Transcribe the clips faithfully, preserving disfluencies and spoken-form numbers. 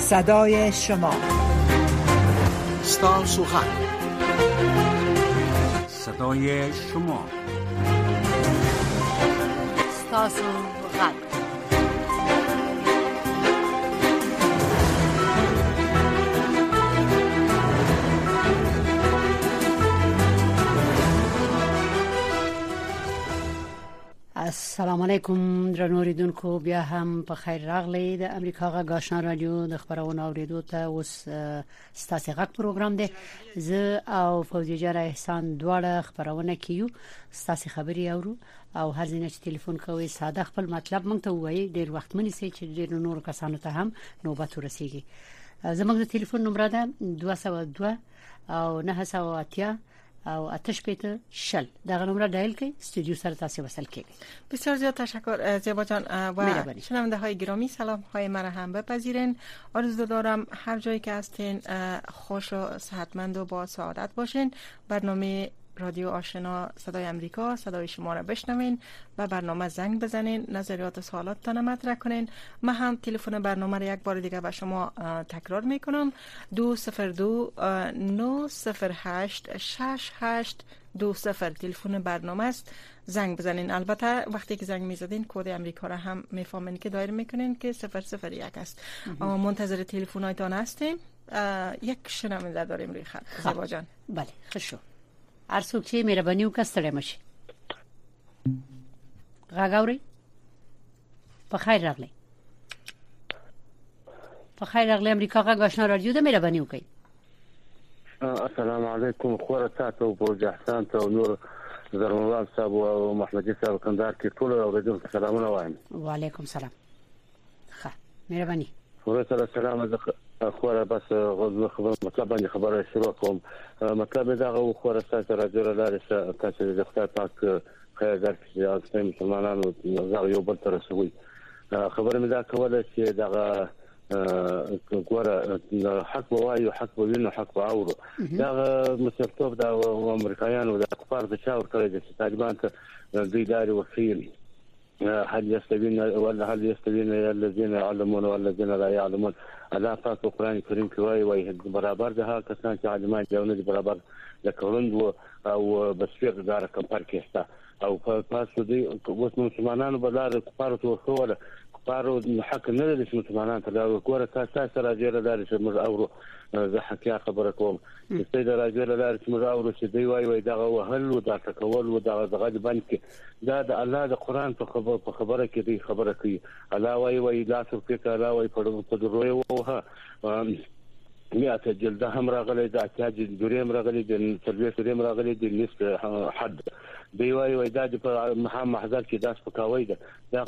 صدای شما. ستاسو غږ، صدای شما. ستاسو غږ. السلام علیکم درنو اوریدونکو، بیا هم په خیر راغلی. د امریکا غږ آشنا رادیو د خبرونو اوریدو ته اوس ستاسو غږ پروګرام دی. زه او فوزیه جان احسان دواړه خبرونه کیو، ستاسو خبري اورو او هر ځینې چې ټلیفون کوي ساده خپل مطلب مونږ ته وایي. ډیر وخت منی سي چې ډیر نور کسانو ته هم نوبت ورسیږي. زموږ د ټلیفون نمبر ده دوه سوه دوه او نه سوه اتیا او آتش پیت شل. در نمره دایل که استودیو سر تاسی وصل که. بسیار زیاد تشکر زیبا جان و شنونده های گرامی، سلام های مرا هم بپذیرین. آرزو دارم هر جایی که هستین خوش و صحتمند و با سعادت باشین. برنامه رادیو آشنا صدای امریکا، صدای شما را بشنوین و برنامه زنگ بزنین، نظریات و سوالاتتان مطرح کنین. من هم تلفن برنامه را یک بار دیگه به شما تکرار میکنم: دو صفر دو نه صفر هشت شش هشت دو صفر تلفن برنامه است. زنگ بزنین. البته وقتی که زنگ میزدین کد امریکا را هم میفهمین که دایر میکنین که صفر صفر یک است. اما منتظر تلفن‌هایتان هستیم. یک شنونده داریم روی خط. زیبا جان. بله، خوشو. ارسو چې مهرباني وکړه ستړی مشي. غاګوري په خیر راغلی. په خیر راغلی امریکا غږ آشنا رادیو د مهرباني وکړي. السلام علیکم. خوره تاسو په جهان ته نور زرموال صاحب او محمدي صاحب کندهار کې ټول اوریدونکو سلامونه وایم. وعلیکم سلام. ښه مهرباني. خوره سره سلام. خوره بس غوږ خبر مطلب باندې خبره شروع کوم. مطلب دا غو خوره تاسو راځي لاره تاسو د خپل پاک خیر درکړي چې مسلمانانو زغ یو بل تر رسوي. خبره مې دا کوله چې دا ګوره حق وایو، حق وینو، حق اورو. دا مسلطب دا امریکایانو د کفار د چاور کړی چې طالبان ته دوی داري وسیل هل يستوين ولا هل يستوين الذين يعلمون والذين لا يعلمون. الله پاک په قرآن کریم کې وایي وایي برابر ده هغه کسان چې عالمان دي او نه برابر د کورند او بسفیق دار کمپر کېستا او په تاسو دي اوس مسلمانانو بلاره کفارو ته وسوله کفارو حق نه لري چې مسلمانان ته دا وګوره تاسو سره راځي لري چې موږ اورو. زه حقیقت خبره کوم چې دا راځي لري چې موږ اورو چې دی وایي وایي دا وهل او دا تکول او دا دغه باندې دا د الله د قرآن په خبره په خبره کې دی خبره کوي. الله وایي وایي لا تفکر الله وایي په دروي وها میاته جلده هم راغلي د احتیاج جریم راغلي د تربیه جریم راغلي د نسب حد دی وایي وایي دا په مهم محضر کې داس پکاوي ده.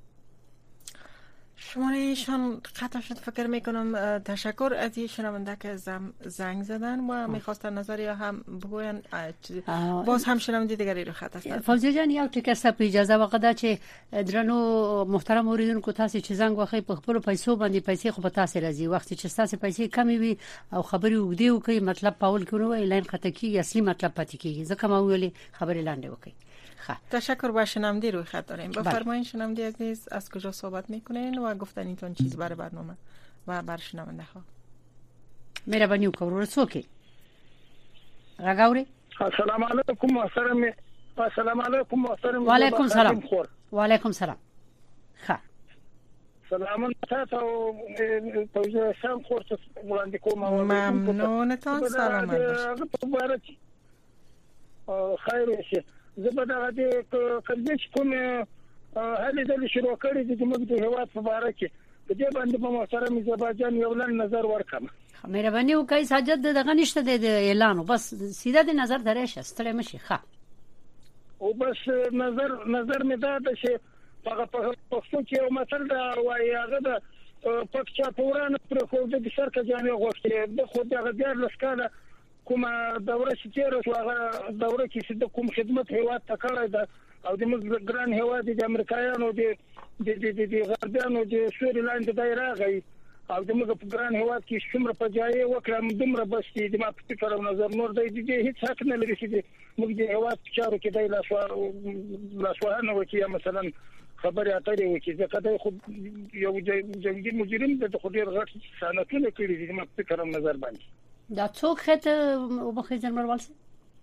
شمارهشان قطع شد فکر میکنم. تشکر از این شنونده که زنگ زدن و میخواستن نظری هم بگوین. باز هم شنونده دیگری رو خط هستن. فوزیه جان یو ټکی ست په اجازه وقدا چې درنو محترم اوریدونکو تاسو چې زنګ واخی په خپل پیسو باندې پیسې خو په تاسو راځي. وخت چې تاسو پیسې کمی وي او خبري وګدي وکي مطلب پاول کړو لاین خط کی اصلي مطلب پاتې کیږي. ځکه ما ویلي خبري لاندې وکي. تشکر. با شنونده روی خط داریم. بفرمایید شنونده عزیز از کجا صحبت میکنین و گفتن اینتون چیز برای برنامه و بر شنونده ها. مهربانی وکړئ ورسوکي. راګاوري. السلام علیکم محترم. السلام علیکم محترم. وعلیکم سلام. وعلیکم سلام. ښه. سلام تاسو توجه سم خورته وړاندې کوم. ممنونتان. سلامت باشئ. خیر شه. زبده د کلبش کوم هلي د شروع کړی د موږ د هواد په اړه کې په دې باندې په محترم زباجان یو لن نظر ورکم. مهرباني وکړئ ساجد دغه نشته د اعلان بس سیده د نظر درشه ستړی مشي. ښه او بس نظر نظر مې دا د شي هغه په پښتو کې یو مثال دا وایي هغه د پکچا پوران پر خو د شرکت جامع غوښتي د خو دغه ډیر لسکاله کومه دوره چې تیر شو هغه دوره کې د کوم خدمت هیواد ته کړی ده او د موږ ګران هیواد د امریکایانو د د د د غربیانو د سوري لاندې دایره غي او د موږ په ګران هیواد کې څومره په ځای وکړم دومره بس د ما په فکر او نظر نور د دې هیڅ حق نه لري چې موږ د هیواد چارو کې د لاسوهنه وکړي مثلا خبرې اترې وکړي ځکه دا خو یو جنگي مجرم د خو ډیر غټ شانتونه کړی دي ما فکر هم نظر باندې دا څوک خته وبخښي جنرال سي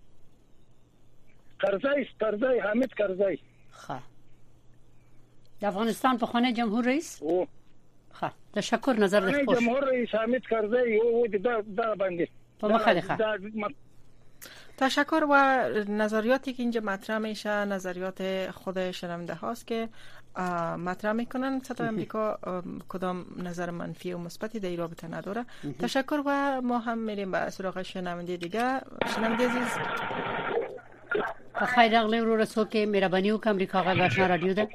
کرزای کرزای حامد کرزای ښه د افغانستان په خانه جمهور رئیس او ښه تشکر نظر د خوش جمهور رئیس حامد کرزای او دا دا باندې په مخه ده. تشکر و نظریاتی که اینجا مطرح میشه نظریات خود شنونده هاست که مطرح میکنن سطح امریکا کدام نظر منفی و مثبتی در این رابطه نداره. تشکر و ما هم میریم به سراغ شنونده دیگه. شنونده عزیز خیر اغلی رو رسو که مهربانی و که امریکا غږ آشنا رادیو ده.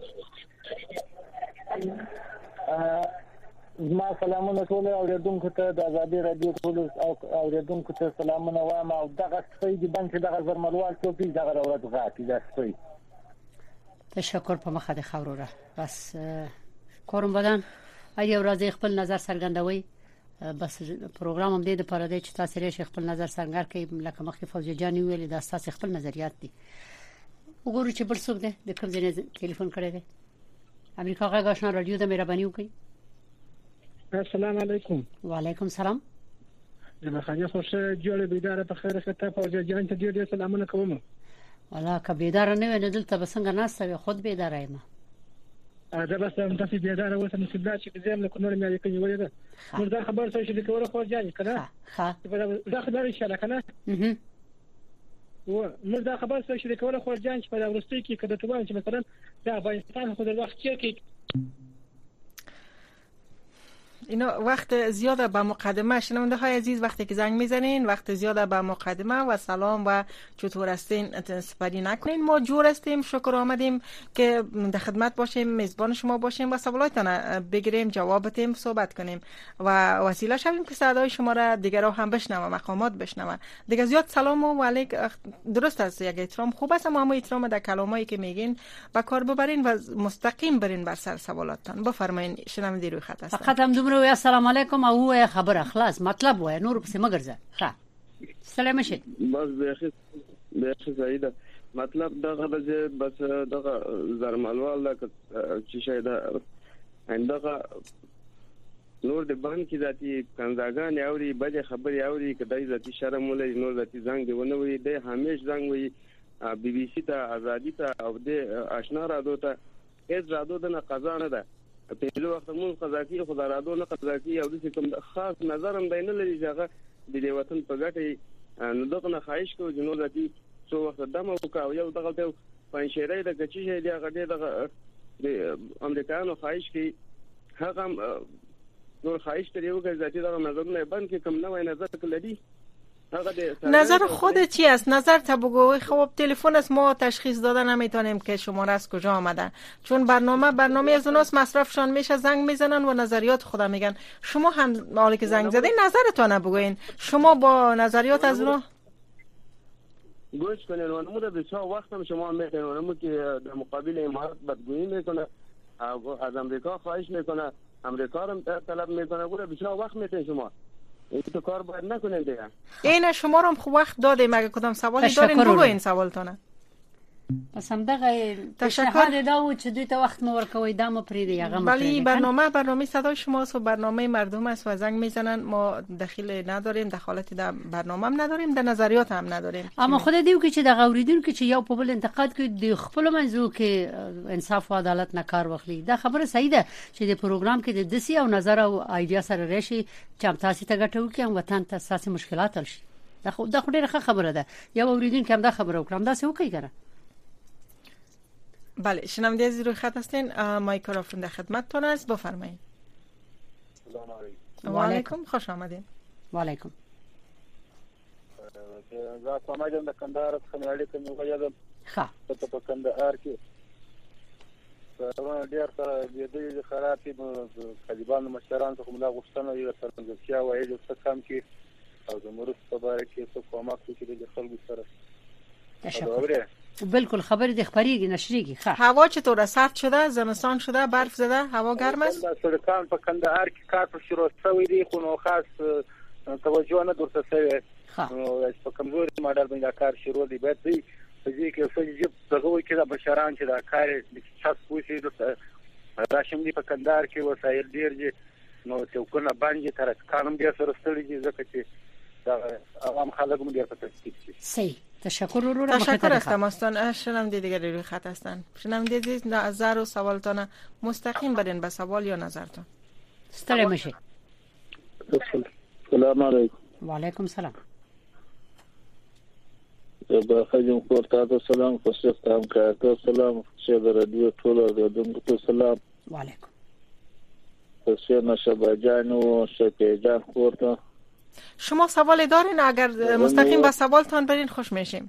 زما سلامونه ټول اوریدونکو ته د آزادي رادیو ټول اوریدونکو ته سلامونه وایم او دغه سپی دی باندې دغه زرملوال ټوپی دغه ورځ غاټي دا سپی. تشکر په مخه د خبرو را بس کورم بدن ایا ورځ خپل نظر څرګندوي بس پروګرام هم دې د پاره دی چې تاسو لري خپل نظر څرګند کړئ لکه مخکې فوزي جان ویل دا تاسو خپل نظریات دي وګورئ چې بل څوک دی د کوم ځای ټلیفون کړی دی امریکا غږ آشنا رادیو د مهرباني وکړئ. السلام علیکم. وعلیکم سلام. زما خانه خوشه جوړه بيداره په خیر ښه فوزي جان ته ډیر سلامونه کوم. والله که بيداره نه وي نه دلته بسنګ ناسته خود بيداره یم. دا بس هم تاسو بيداره اوسه مسلمان چې زم له کونور مې کوي ولې ده. نو دا خبر څه چې د کوره خو ځان کنه. ها. دا خبر ان شاء الله کنه. اها. و نو دا خبر څه چې د کوره خو ځان چې په ورستي کې کده ته وایي چې مثلا دا افغانستان خو د وخت کې اینا وقت زیاده به مقدمه شنونده های عزیز وقتی که زنگ میزنین وقت زیاده به مقدمه و سلام و چطور هستین سپری نکنین. ما جور هستیم شکر آمدیم که در خدمت باشیم میزبان شما باشیم و سوالاتتان بگیریم جواب بدیم صحبت کنیم و وسیله شویم که صدای شما را دیگرها هم بشنوه مقامات بشنوه. دیگه زیاد سلام و علیک درست است یک احترام خوب است اما احترام در کلامایی که میگین با کار ببرین و مستقیم برین بر سر سوالاتتان. بفرمایین شنونده روی خط هستن. فقط هم دومره السلام علیکم او خبر خلاص مطلب وای نور په مګرځه ښه سلام شه بس به به سعیده مطلب دغه د بس دغه زرملوال دا چې شاید اندغه نور د باندې کې ذاتی کنزاګان اوري بده خبري اوري کدی ذاتی شرم ولې نور ذاتی زنګ دی ونه وي د همیش زنګ وي بي بي سي ته ازادي ته او د آشنا رادو ته هیڅ رادو د قضا نه ده په دې وخت موږ قضا کې خدای رادو نه قضا کې او د کوم خاص نظر هم دینه لري چې د دې وطن په ګټه نو دغه نه خواهش کوو چې نو ذاتی څو وخت دمه وکاو یو دغه ته پنځشيري د کچې دی هغه دغه د امریکایانو خواهش کوي هغه نور خواهش کوي چې ذاتی دغه نظرونه بند کې کم نه وای نظر کړی. نظر خودت چی است؟ نظر تا بگو. خب تلفن است ما تشخیص داده نمیتونیم که شماره از کجا آمده چون برنامه برنامه از اوناست مصرفشان میشه زنگ میزنن و نظریات خدا میگن. شما هم حالی که زنگ زدین نظرتون بگوین شما با نظریات از اونا گوش کنین و نموده بسیار وقت هم شما میکنین و نمود که در مقابل امارات بدگویی میکنه از امریکا خواهش میکنه امریکا رو طلب میکنه گوره بسیار وقت میکنین شما این تو کار باید نکنین دیگه. این شما رو هم خوب وقت دادیم اگه کدام سوالی دارین بگوین سوالتونه. پس هم دغه تشکر دا و چې دوی ته وخت مو ورکوي دا مو پرې دی هغه ولی برنامه برنامه صدای شماست و برنامه مردم است و زنگ میزنن ما دخیل نداریم دخالتی در برنامه هم نداریم در نظریات هم نداریم اما خود دیو که چې د اوریدونکو چې یو په بل انتقاد کوي د خپل منځو کې انصاف او عدالت نه کار واخلي دا خبره صحیح ده چې د پروګرام کې د دسی او نظر او ایډیا سره راشي چې تاسو ته ګټو کې هم وطن ته اساسي مشکلات حل شي دا خو دا ډیره خبره ده یو اوریدونکو هم دا خبره وکړم دا څه وکړي ګره. بله شنونده عزیز روی خط هستین مایکروفون در خدمتتون است بفرمایید. سلام علیکم. و علیکم خوش آمدین. و علیکم. زه سماجم د کندهار څخه اړیکه مې وغوړم. ښه. په په کندهار کې په ډیر سره د دې خرابې طالبانو مشران څخه موږ غوښتنه یو څرګندتیا وایي چې کم کې او د مرستې په اړه کې څه کومک وکړي د خلکو سره. تشکر. بالکل خبری د خبریږي نشریږي. ښه. هوا چطوره؟ سرد شده؟ زمستان شده؟ برف زده؟ هوا گرم است؟ سرکان په کندهار کې کار پر شروع شوی دی خو نو خاص توجه نه درته شوی. ها. نو په کمزوري ماډل باندې کار شروع دی به دی په دې کې څه چې دغه وایي کې د بشران چې دا کار تاسو پوښتنه د راشم دی په کندهار کې وسایل ډیر دي نو څوکونه باندې تر کانم بیا سره ستړي دي ځکه چې دا عوام خلک مو ډیر په تکلیف دي. صحیح تشکر رو تشکر از تماستان. شنونده دیگری روی خط هستن. شنونده دیگه نظر و سوالتان مستقیم بدین به سوال یا نظرتان. ستړی مشه. سلام علیکم. و علیکم سلام. با خجم خورتاتو سلام خوشستم کارتو سلام شد رادیو طول دادونگو سلام. و علیکم. خوشینا شباجان و شکیجان خورتا. شما سوال دارین؟ اگر مستقیم با سوالتان برین خوش میشیم.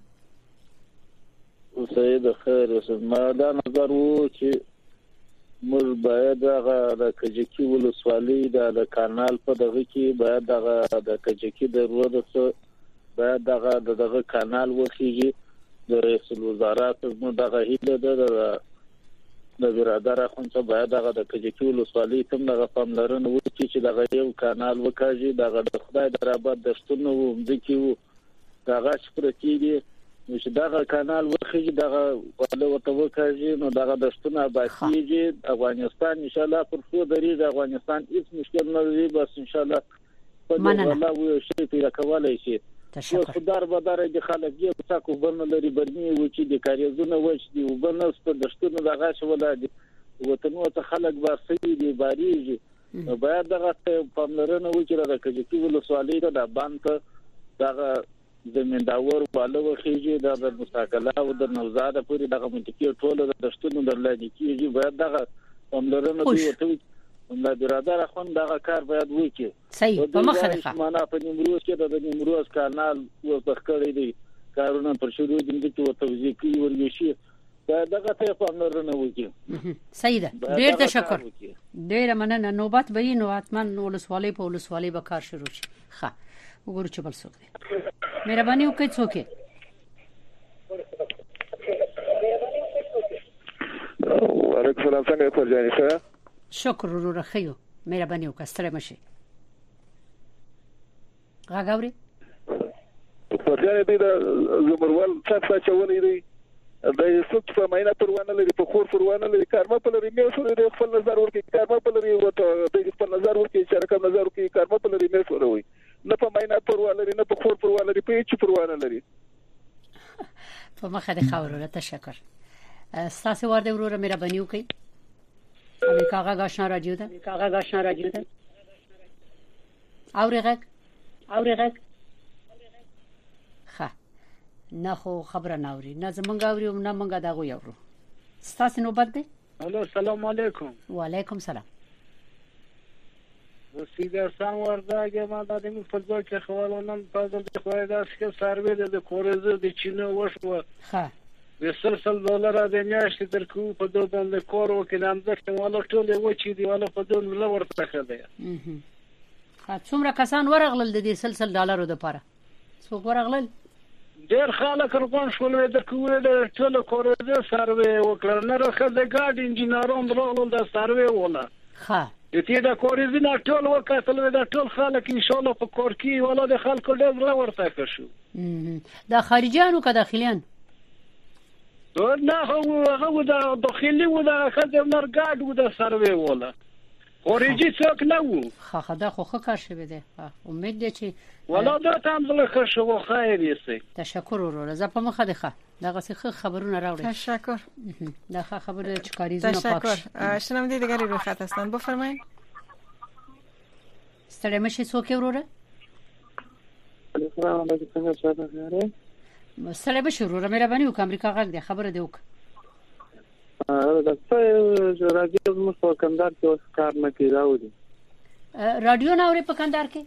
سید خیر ما دا نظر وو چې موږ باید هغه د کجکی ولسوالۍ د کانال په دغه کې باید هغه د کجکی د روډ څخه باید دغه دغه کانال وخیږي. د رئیس الوزرا نو دغه هیله ده د برادر خونته باید دغه د کجکی ولسوالۍ تم دغه پاملرنه وکړي چې دغه یو کانال وکاږي. دغه د خدای درابط د شتونو ومځکي وو دغه شپرتی دي چې دغه کانال وخیږي دغه ولا وته وکاږي نو دغه د شتونو باسيږي. افغانستان ان شاء الله پر څو درې د افغانستان هیڅ مشکل نه وي بس ان شاء الله په الله وو شي پیدا کولای شي. تشکر. خدار بدار د خلک یې څاکو بنه لري برني و چې د کاریزونه وچ دي وبنه ست د شتونو دغه شولا دي وطنو ته خلک باسي دي باریږي. باید دغه پاملرنه وکړه د کجکی ولسوالۍ ته د باندې دغه زمینداور بالا وخیږي د مستقله او د نوزاده پورې دغه منطقي ټوله د شتونو درلادي کیږي. باید دغه پاملرنه دی وته د برادر خوند دغه کار باید وکړي. صحیح په مخه ده. معنا په نیمروز کې د نیمروز کانال و بخکړې دي کارونه پر شروع دي چې توضیح کوي ورګشي دغه ته پاملرنه وکړي. صحیح ده. ډیر تشکر. ډیر مننه. نوبت به نو اتمن ولسوالۍ په ولسوالۍ به کار شروع شي. ښه وګورو چې بل څوک دی. مهرباني وکړئ څوک. وعلیکم السلام څنګه فرجاني سره شکر ورو خيو مهرباني وکړه ستړی مشي. غاګوري فرجاني دې د زمروال څخه چولې دی د سوت په مینه پروانه لري په خور پروانه لري کارما په لري مې سره د خپل نظر ورکړي کارما په لري وته د خپل نظر ورکړي چې رقم نظر ورکړي کارما په لري مې سره وي نه په مینه پروانه لري نه په خور پروانه لري په هیڅ پروانه لري. په مخه د خاورو تشکر. تاسو ورته وروره مهرباني وکړئ. امریکا غا آشنا رادیو ده. امریکا غا آشنا رادیو ده. اورغک اورغک ښه نه خو خبره نه اوري نه زمونږ اوري نه مونږه دا غو یورو. ستاسو نوبت ده. الو السلام علیکم. وعلیکم سلام. سیده سان ورداګه ما د دې په ځای کې خوالونم په دې خوای داس کې سروې د کورزه د چینه وشو. ښه د سلسل ډالر د میاشتې تر کو په دوه باندې کور وکړم ځکه ولا ټول و چې دی ولا په دوه نو ورته خده. اها ها څومره کسان ورغلل د دې سلسل ډالرو د پاره؟ څوک ورغلل؟ ډیر خلک رقم شول د کوې د ټول کورزه سروې وکړل نه راخه د ګاډ انجینرون درول د سروې ولا. ښه دې دا کورزه نه ټول وکړل د ټول خلک ان شاء الله په کور کې ولا د خلکو ډیر ورته شو. دا خارجيانو که داخليان؟ نه هو هغه د داخلي و د خدمت ګاډ و د سروې ولا خارجي څوک نه وو. خا خدا خو خو کار شوی دی. امید دی چې ولا دا تام زله ښه شو خیر یې. تشکر ورو زه په مخه ده. دغه څه خبرونه راوړي. تشکر. دا خبره چې کاریزونه پاک. تشکر. شنونده دیگری روی خط هستن بفرمایید. ستړی مشي څوک وروره؟ السلام علیکم څنګه خبره؟ سره به شروع را مهرباني وکړه امریکا غږ دی خبره دی وکړه. ا د څه رادیو موږ په کندهار کې اوس کار نه کوي راوړي. رادیو نه اوري په کندهار کې؟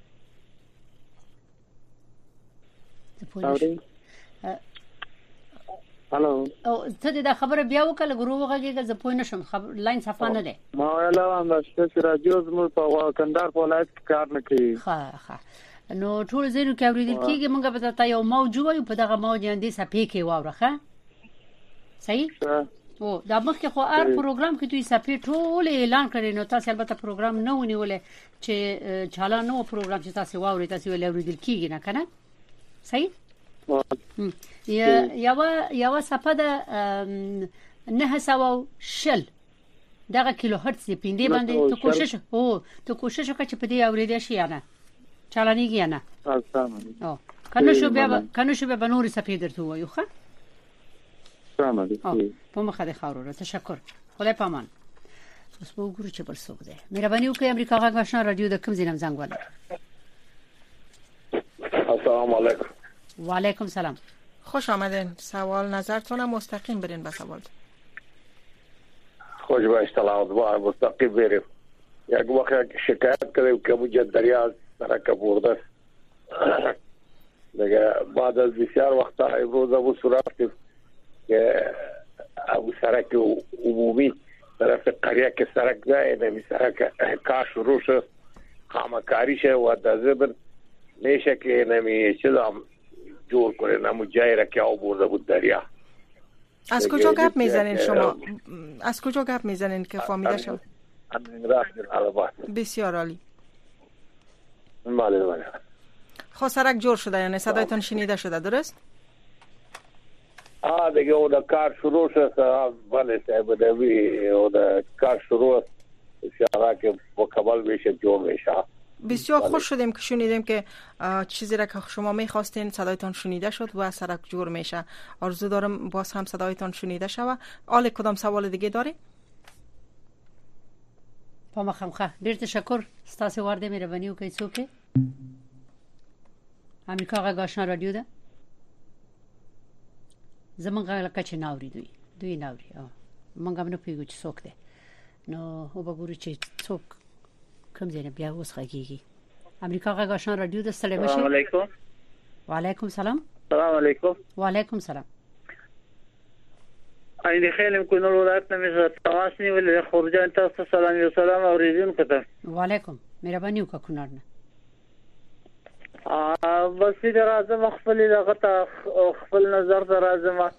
هالو او ته دا خبره بیا وکړه ګورو وغږیږه زه پوه نشم خبر لاین صفه نه ده. ما ویلا چې رادیو موږ په کندهار په ولایت کې کار نه کوي. ښه ښه نو ټول زینو کې اوریدل کېږي مونږ به تاسو یو موجو وایو په دغه موج اندې سپې کې واورخه صحیح او دا مخکې خو هر پروګرام کې دوی سپې ټول اعلان کړي نو تاسو البته پروګرام نه ونیولې چې چاله نو پروګرام چې تاسو واوري تاسو ولې اوریدل کېږي نه کنه صحیح یا یا یا صفه د نه سو شل دغه کیلو هرتز پیندې باندې ته کوشش او ته کوشش وکړه چې په دې اورېدې شي یا نه چالانېږي نه او کنه شو بیا کنه شو به نور صفه درته وایو ښه سلام علیکم په مخه د خاورو تشکر خدای پامان اوس په وګورو چې بل څوک دی مهرباني وکړئ امریکا غږ آشنا رادیو د کوم ځینم زنګ ولا السلام علیکم و علیکم سلام خوش آمدین سوال نظرتون مستقیم برین به سوال خوش باش طلعت مستقیم بریم یک وقت شکایت کردیم که موجود دریا سرک برده دیگه بعد از بسیار وقتا امروز ابو رفتیم که ابو سرک عمومی طرف قریه که سرک ده نمی سرک کار شروع شد خامکاری شه و دزبر میشه که نمی چیزا جور کنه نمو جای را که آورده بود دریا. از کجا گپ میزنین شما؟ از کجا گپ میزنین که فهمیده شد؟ بسیار عالی. بله بله. خب سرک جور شده یعنی صدایتان شنیده شده درست؟ آه دیگه اون کار شروع شد بله صاحب دوی اون کار شروع شد که مکمل بشه جور بشه. بسیار خوش شدیم که شنیدیم که چیزی را که شما میخواستین صدایتان شنیده شد و سرک جور میشه. آرزو دارم باز هم صدایتان شنیده شود. آل کدام سوال دیگه داری؟ پا مخمخه ډیر تشکر ستاسو ورده مهرباني وکړئ څوک امریکا غږ آشنا رادیو ده زمونږ لکه چې ناوري دوی دوی ناوري او مونږ هم نه پیږو چې څوک ده نو وګورو چې څوک کوم ځای بیا اوس غږیږي امریکا غږ آشنا رادیو ده سلام علیکم وعلیکم سلام السلام علیکم وعلیکم سلام این خیلی کنول ولایت نمیشه تماس نیول خورجان تاسو سلام و سلام اوریدونکو ته وعلیکم مهرباني وکړه کونړ نه ا بس دې راځم خپل لغته خپل نظر ته راځم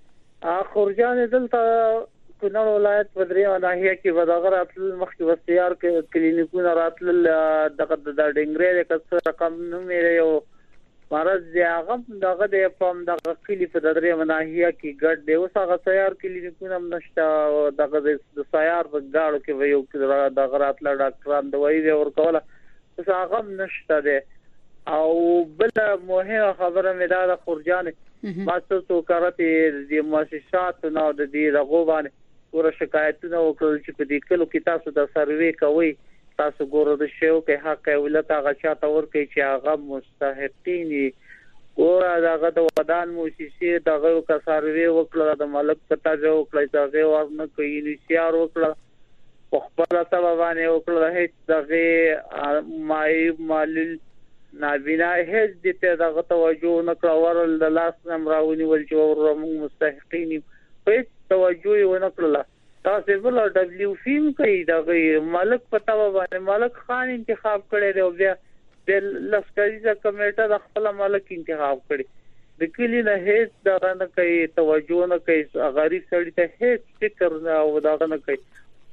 ا خورجان دلته کنول ولایت په دریو ناحیه کې وداغره خپل مخکې وسیار کې کلینیکونه راتل دغه د ډنګرې کڅ رقم نو مې یو مرز دی هغه دغه د پم دغه کلی په دریو ناحیه کې ګډ دی اوس هغه سیار کلینیکونه نشته دغه د سیار په گاړو کې ویو کې دغه راتل ډاکټران دوی ورکوله اوس هغه نشته دی او بل مهمه خبره مې دا د خورجان ماسو کارته د مؤسسات نو د دې دغه باندې ور شکایتونه وکړل چې په دې کلو کې تاسو د سروې کوي تاسو ګورو د شیو کې حق ولته هغه چاته ورکړي چې هغه مستحقین ګور هغه د ودان موسسې دغه کسروي وکړه د ملک پتا جو وکړي چې ورنه کوي نشيار وکړه په خپل سبب باندې وکړه هیڅ دغه مای مال نابینا هیڅ دته دغه توجه نه کړول د لاس نمراونی ول چې ورمو مستحقین په توجه ونه کړل تاسو بل دبليو فیم کوي دا ملک پتا باندې ملک خان انتخاب کړي دی او بیا د لشکري کمیټه د خپل ملک انتخاب کړي د کلی نه هیڅ دا نه کوي توجه نه کوي غریب سړی ته هیڅ فکر نه او دا نه کوي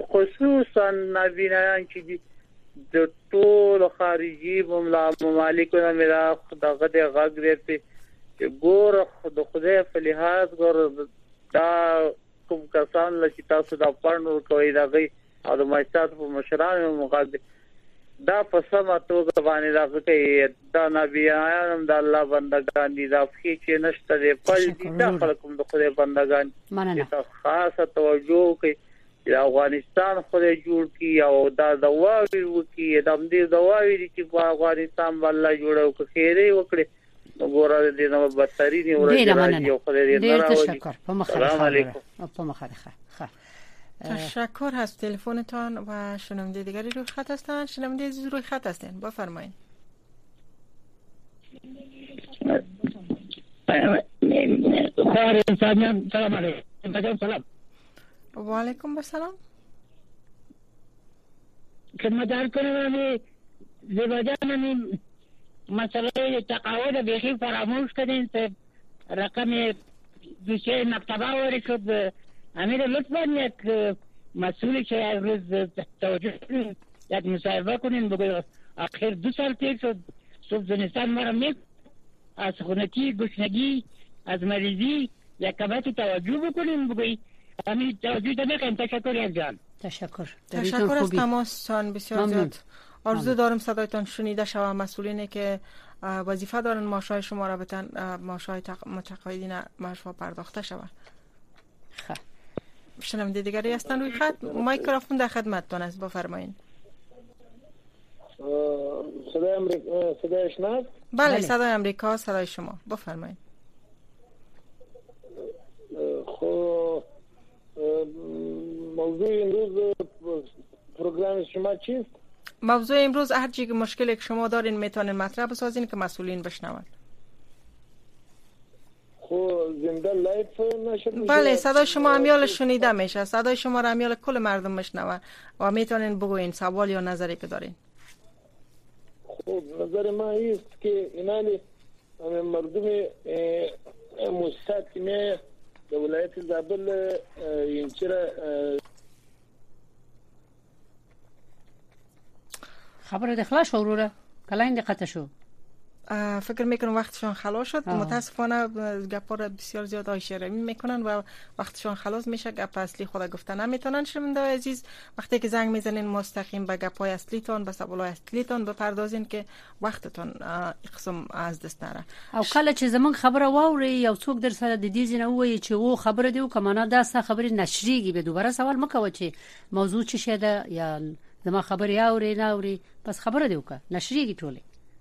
خصوصا نابینایان چې د ټول خارجي مملکتونو ملا دغه د غږ دی چې ګور د خدای په لحاظ ګور دا کوم کسان چې تاسو دا پړنو کوي دا غي او د ماستات په مشرانو مقابل دا په سمه توګه باندې دا کوي دا نبیان د الله بندگان دي دا چې نشته دی په دې دا خلکو د خدای بندگان چې خاصه توجه کوي د افغانستان خدای جوړ کی او دا دواوی وکي د دې دواوی چې په افغانستان باندې جوړو کې خیره وکړي وګوره دې نو بدترین ورځ یو خدای دې نه راوړي السلام علیکم په مخالفه ها تشکر از تلفنتان و شنونده دیگری روی خط هستن شنونده عزیز روی خط هستن بفرمایید خیر انسانیان سلام علیکم سلام و علیکم السلام خدمتگار کنم زبادان مسئله تقاعد بیخی فراموش کردین که رقم دوشه مکتبه واری شد امیر لطفاً یک مسئولی که یک روز توجه کنین یک مصاحبه کنین بگوی آخر دو سال تیر شد صبح زنستان مرا می از خونکی گشنگی از مریضی یک کمک توجه بکنیم بگویی همین توجه دمیقیم. تشکر یک جان. تشکر تشکر از تماستان بسیار زیاد. آرزو دارم صدایتان شنیده شود. مسئولینی که وظیفه دارن ماشای شما را بتن ماشای متقاعدین مشوا پرداخته شود. خب شنونده دیگری هستن روی خط. میکروفون در خدمتتان است، بفرمایید. صدای امریکا صدای شما؟ بله صدای امریکا، صدای شما، بفرمایید. خب موضوع امروز پروگرام شما چیست؟ موضوع امروز هر چی که مشکلی که شما دارین میتونین مطرح بسازین که مسئولین بشنون. خب زنده لایف نشد؟ بله صدای شما امیال شنیده میشه. صدای شما را امیال کل مردم میشنون و میتونین بگوین سوال یا نظری که دارین. خب نظر ما است که اینالی مردم مستقیم در ولایت زابل این چرا خبر دخلا شو روره کلاین دقت شو. فکر میکنم وقتشون خلاص شد. متاسفانه گپا را بسیار زیاد آشیاره میکنن و وقتشون خلاص میشه. گپ اصلی خود گفتن نمیتونن. شنونده عزیز وقتی که زنگ میزنین مستقیم به گپای اصلیتون به سوالای اصلیتون بپردازین که وقتتون اقسم از دست نره. او کله چې زمون خبره واوري یو څوک در سره د دې زنه وایي چې وو خبره دی او کمانه داسه خبره نشریږي به دوباره سوال مکوه چې موضوع څه شه ده یا زما خبره اوري نه اوري بس خبره دی وکړه نشریږي ټوله.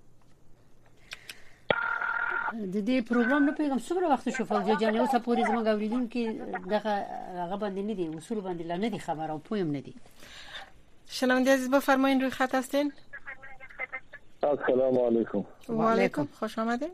د دې پروګرام نه پیغام څومره وخت شو فوجي جان اوسه پوری زموږ اوریدونکو دغه هغه باندې نه دي اصول باندې نه دي خبر او پویم نه دي. شنونده عزیز بفرمایید روی خط هستین. السلام علیکم. و علیکم خوش آمدید.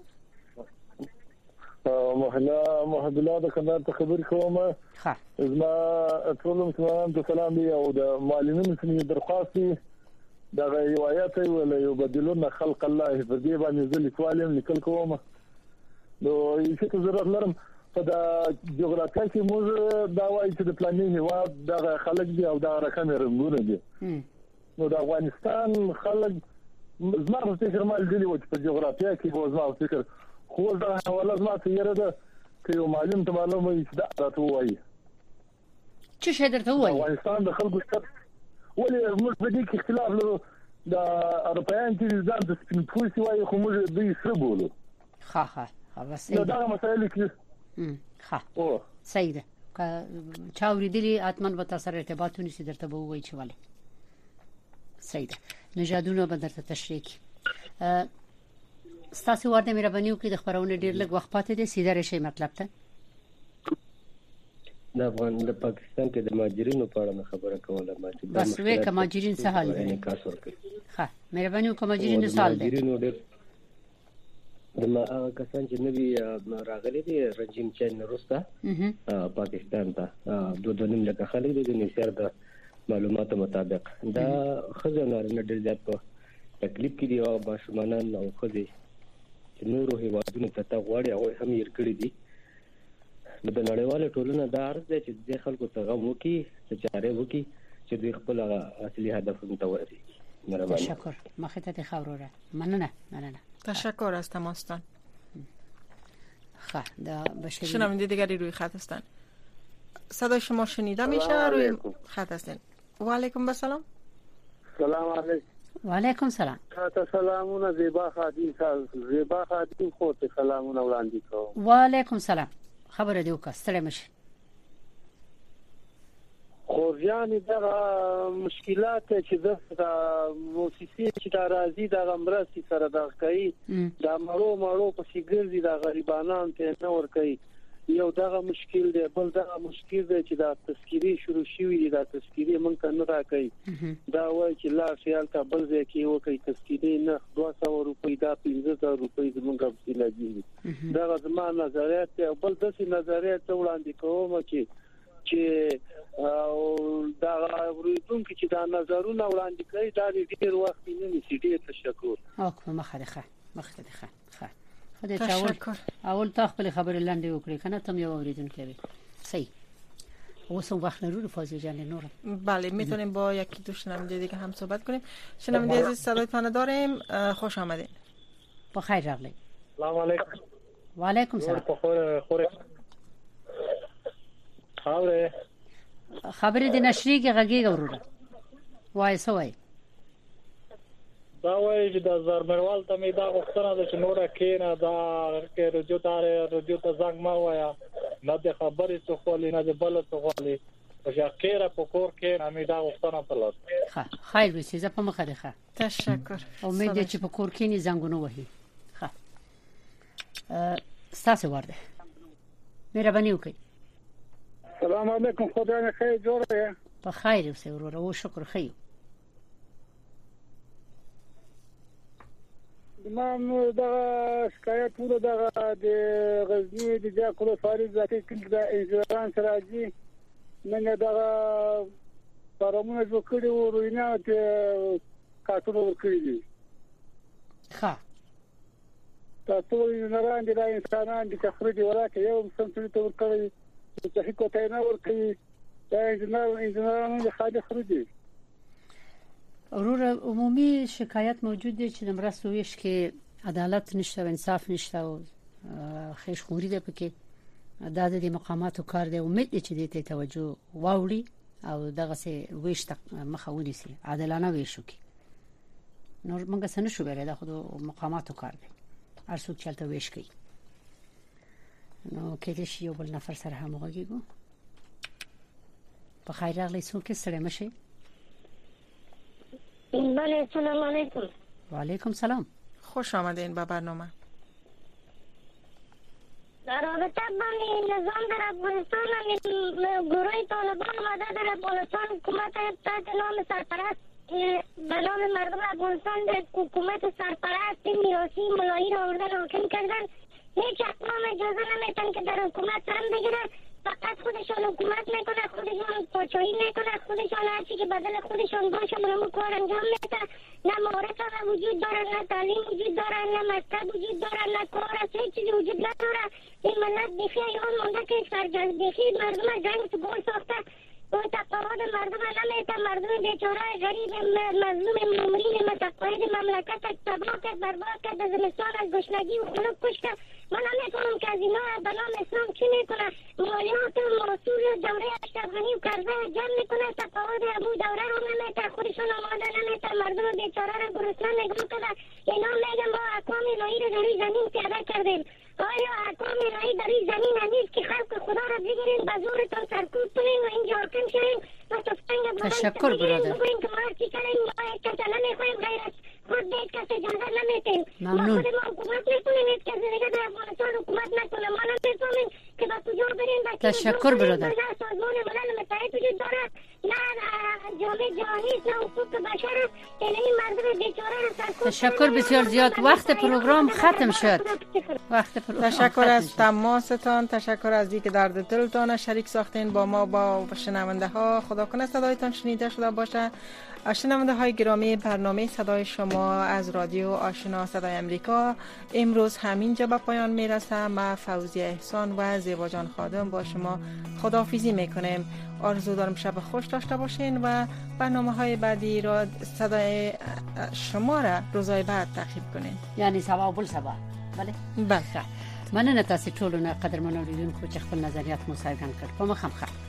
محلا محلا د کندهار ته خبرې کوم. ښه زما ټول مسلمانانو ته سلام دی او د معلمینو څخه درخواست دی د روایت ولا یو بدلون خلق الله په دې باندې ځل کوالم لیکل کوم. نو هیڅ ضرورت لرم په د جغرافیه کې موږ دا وایي چې د پلانینګ هوا د خلک دی او د رقم رنګونه دي. نو د افغانستان خلک زما په فکر مال دي چې په جغرافیه کې به زما فکر خو دا حواله زما ته یره ده چې یو معلم ته معلومه وي چې دا راته وایي چې شه درته وایي افغانستان د خلکو څخه ولې موږ په دې کې اختلاف لرو. د اروپایان چې ځان د سپین پوسي وایي خو موږ دوی سره بولو. ښه ښه بس دا دا مسایل کې ښه او صحیح ده که چا اوریدلی اتمن به تاسو سره ارتباط ونیسي درته به وایي چې ولې صحیح ده. نژادونه به درته تشریح کی. ستاسو ورته مهرباني وکړئ د خبرونه ډیر لږ وخت پاتې دي سیده راشي مطلب ته. د افغان د پاکستان کې د مهاجرینو په اړه خبره کوله ما چې بس وې کوم مهاجرین څه حال دي. ښه مهرباني وکړئ مهاجرین سوال دي. مهاجرینو ډېر د ما کسان چې نوی راغلي دي رژیم چین وروسته پاکستان ته دوه دنیم لکه خلک دي د نشر د معلوماتو مطابق دا خزانه نه ډېر زیات په تکلیف کې دي او ماشومان او خزي چې نورو هیوادونو ته تا غواړي او هم یې کړی دي. د نړیواله ټولنه دا عرض دی چې د خلکو ته غو وکي چې چارې وکي چې دوی خپل اصلي هدفونه ته ورسیږي. تشکر مخیطت خبروره مننه مننه تشکر از تماستان. خب دا بشه شنونده دیگری روی خط هستن. صدای شما شنیده میشه روی خط هستن. و علیکم السلام. سلام علیکم. و علیکم سلام. تاسو سلامونه زیبا خادم زیبا خادم خو ته سلامونه وړاندې کوم. و علیکم سلام. خبر دیو کا ستړی مشه. خورجان دغه مشکلات چې د موسسې چې د راځي د غمرسي سره د کوي د مړو مړو په سیګرزي د غریبانو ته نه ور کوي. یو دغه مشکل دی. بل دغه مشکل دی چې د تذکيري شروع شوی دی. د تذکيري مونږ نه راکړي دا وایي چې لا خیال کا بل ځای کې وکړي تذکيري نه دوه سوه روپۍ دا پنځه سوه روپۍ زمونږ په لګي. دغه زمانه نظریات او بل داسې نظریات وړاندې کوم چې چې او دا ورېدونکو چې دا نظرونه وړاندې کوي دا ډېر وخت نه نیسي. ډېر تشکر. او کوم مخه مخه ښه ښه خدای چاول اول تا خپل خبر لاندې وکړي کنه تم یو اوریدونکو وي صحیح. اوس وخت نرو فاضل جان نور. بله میتونیم با یکی دو شنونده دیگه هم صحبت کنیم. شنونده عزیز صدایتان داریم. خوش آمدید. بخیر راغلی. السلام علیکم. وعلیکم سلام. خور خور خاوره خبرې د نشری کې غږیږي وروره. وای سوای دا وایي چې د زرمروال ته می دا غوښتنه ده چې نوره کینه دا کې رجو تاره رجو ته زنګ ما وایا نه د خبرې څه خولي نه د بل څه خولي او چې خیره په کور کې نه می دا غوښتنه په لاس. ښه خیر وي چې په مخه ده. تشکر. امید چې په کور کې نه زنګونه وهي. ښه ستاسو ورده مهرباني وکړئ. السلام علیکم. خدای نه خیر جوړه. په خیر اوسې وروره او شکر خیر. ما دا شکایت ورو دا د غزنی د جاکلو فارغ ذاتي کې د انشورانس راځي من دا پرمونه جوړ کړی و روینه ته کاټو ورکړي دي. ښه تاسو یې نه راندي دا انسانان د تخریج وراکه یو سم څه ته ورکړي چې هیڅ ته نه ورکړي دا انجنیر انجنیرانو د خاله خرجي. وروره عمومي شکایت موجود دی چې د مرستو ویش کې عدالت نشته و انصاف نشته او خیش خوري ده پکې. دا د مقاماتو کار دی. امید دی چې دې ته توجه واوړي او دغه سه ویش مخه ونیسي عادلانه ویشو کې. نور موږ څنګه شو بیره دا خود مقاماتو کار دی. هر څوک چلته ویش کوي. نو کې دې شی یو بل نفر سره همغږي کو. په خیر راغلی څوک سره مشه. بله سلام علیکم. و علیکم سلام. خوش آمدین به برنامه. در رابطه با نظام در افغانستان گروه طالبان آمده در افغانستان حکومت تحت نام سرپرست به نام مردم افغانستان در حکومت سرپرست میراثی ملایی را آوردن حاکم کردن. هیچ اقوام اجازه نمیتن که در حکومت سهم بگیره. فقط خودشان حکومت میکنه، خودشان پاچایی میکنه، خودشان هر چی که بدل خودشان باشه برامون کار انجام میده. نه معارف هم وجود داره، نه تعلیم وجود داره، نه مکتب وجود داره، نه کار است، هیچ چیزی وجود نداره. این ملت بیخی ایران مونده که سرجنگ بیخی مردم جنگ تو گل ساخته و تقاعد مردم نمیده. مردم بیچاره غریب مظلوم ممرین متقاعد مملکت تباه کرد، برباد کرد، زمستان از گشنگی و خنک کش کرد. من نمی‌فهمم که از اینا به نام اسلام چی میکنه. مالیات محصول دوره اشتغانی و کرزه جمع میکنه، تقاعد ابو دوره رو نمیده، خودشون آماده نمیده، مردم بیچاره رو گرسنه نگاه کرده. اینا میگن ما احکام الهی رو در این زمین پیاده کردیم. آیا احکام الهی در این زمین نیست که خلق خدا رو بگیرین به زورتون سرکوب کنین و اینجا حاکم شین و تفنگ تشکر برادر. بگوین که ما هرچی کنیم ما کسی نمیخوایم غیر از خود دید کسی اجازه نمیتیم. ممنون. ما خود ما حکومت میکنیم، هیچ کسی دیگه در افغانستان حکومت نکنه. ما نمیفهمیم که با کجا بریم. تشکر برادر. نه سازمان ملل متحد وجود داره، نه جامعه جهانی است، نه حقوق بشر است. این مردم بیچاره رو سرکوب. تشکر بسیار زیاد. وقت پروگرام ختم شد. وقت پروگرام تشکر از تماستان، تشکر از اینکه درد دلتان شریک ساختین با ما با شنونده ها. خدا کنه صدایتان شنیده شده باشه. شنونده های گرامی، برنامه صدای شما از رادیو آشنا صدای امریکا امروز همینجا به پایان میرسه. ما فوزیه احسان و زیبا جان خادم با شما خداحافظی میکنیم. آرزو دارم شب خوش داشته باشین و برنامه های بعدی را صدای شما را روزهای بعد تعقیب کنین. یعنی سبا و بل سبا. بله بله. مننه تاسو ټول نه قدرمن اوریدونکو چې خپل نظریات مو څرګند کړ. په مخه